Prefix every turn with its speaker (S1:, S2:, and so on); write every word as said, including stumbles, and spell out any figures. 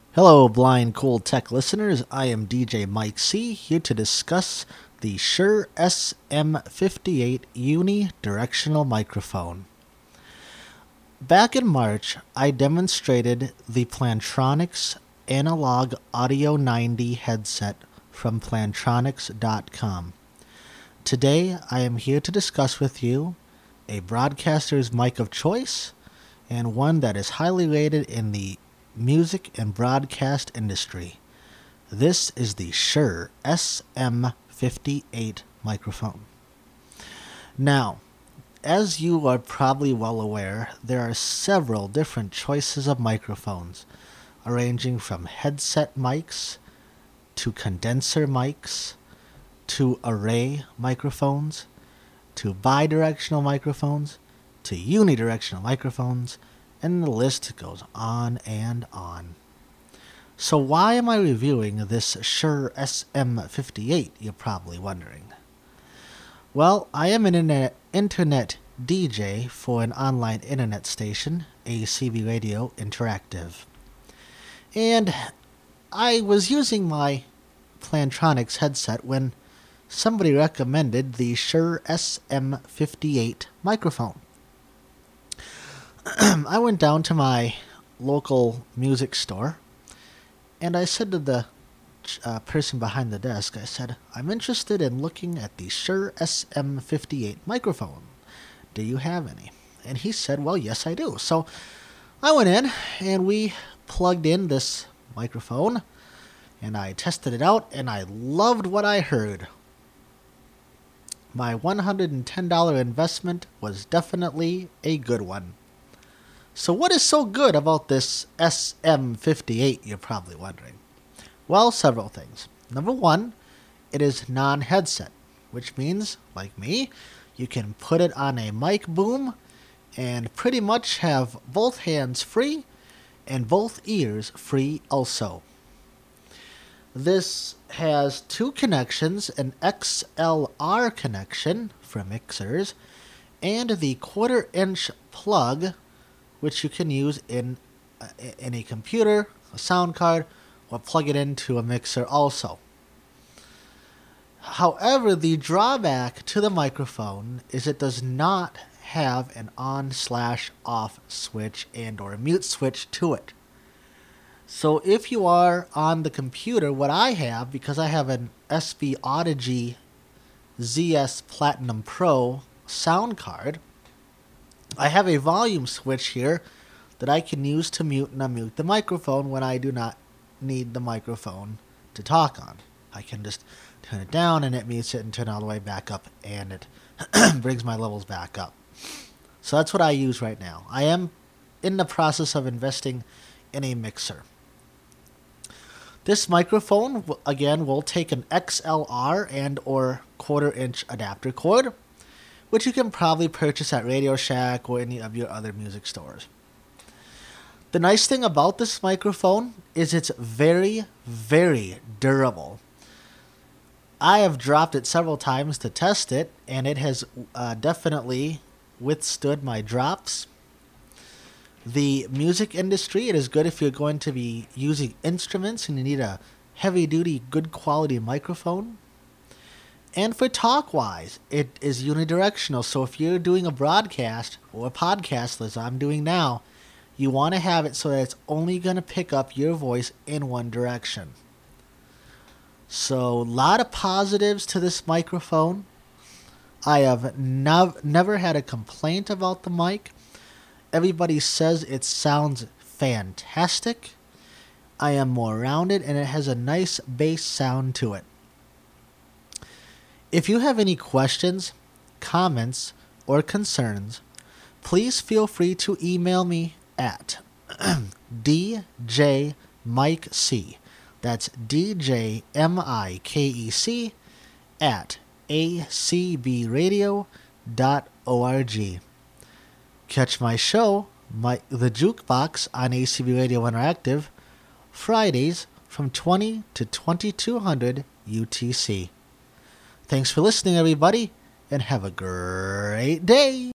S1: Hello, Blind Cool Tech listeners. I am D J Mike C, here to discuss the Shure S M fifty-eight unidirectional microphone. Back in March, I demonstrated the Plantronics Analog Audio ninety headset from plantronics dot com. Today, I am here to discuss with you a broadcaster's mic of choice and one that is highly rated in the music and broadcast industry. This is the Shure S M fifty-eight microphone. Now, as you are probably well aware, there are several different choices of microphones, ranging from headset mics to condenser mics to array microphones to bidirectional microphones to unidirectional microphones, and the list goes on and on. So why am I reviewing this Shure S M fifty-eight, you're probably wondering? Well, I am an internet, internet D J for an online internet station, A C B Radio Interactive. And I was using my Plantronics headset when somebody recommended the Shure S M fifty-eight microphone. I went down to my local music store, and I said to the uh, person behind the desk, I said, I'm interested in looking at the Shure S M fifty-eight microphone. Do you have any? And he said, well, yes, I do. So I went in, and we plugged in this microphone, and I tested it out, and I loved what I heard. My one hundred ten dollars investment was definitely a good one. So what is so good about this S M fifty-eight, you're probably wondering? Well, several things. Number one, it is non-headset, which means, like me, you can put it on a mic boom and pretty much have both hands free and both ears free also. This has two connections, an X L R connection for mixers and the quarter-inch plug, which you can use in uh, in a computer, a sound card, or plug it into a mixer also. However, the drawback to the microphone is it does not have an on slash off switch and or a mute switch to it. So if you are on the computer, what I have, because I have an S B Audigy Z S Platinum Pro sound card, I have a volume switch here that I can use to mute and unmute the microphone when I do not need the microphone to talk on. I can just turn it down and it mutes it and turn it all the way back up, and it brings my levels back up. So that's what I use right now. I am in the process of investing in a mixer. This microphone, again, will take an X L R and or quarter-inch adapter cord, which you can probably purchase at Radio Shack or any of your other music stores. The nice thing about this microphone is it's very, very durable. I have dropped it several times to test it, and it has uh, definitely withstood my drops. The music industry, it is good if you're going to be using instruments and you need a heavy-duty, good quality microphone. And for talk-wise, it is unidirectional. So if you're doing a broadcast or a podcast, as I'm doing now, you want to have it so that it's only going to pick up your voice in one direction. So a lot of positives to this microphone. I have nev- never had a complaint about the mic. Everybody says it sounds fantastic. I am more rounded, and it has a nice bass sound to it. If you have any questions, comments, or concerns, please feel free to email me at D J Mike C. That's D J M I K E C at A C B radio dot org. Catch my show, my, The Jukebox, on A C B Radio Interactive, Fridays from twenty to twenty-two hundred U T C. Thanks for listening, everybody, and have a great day.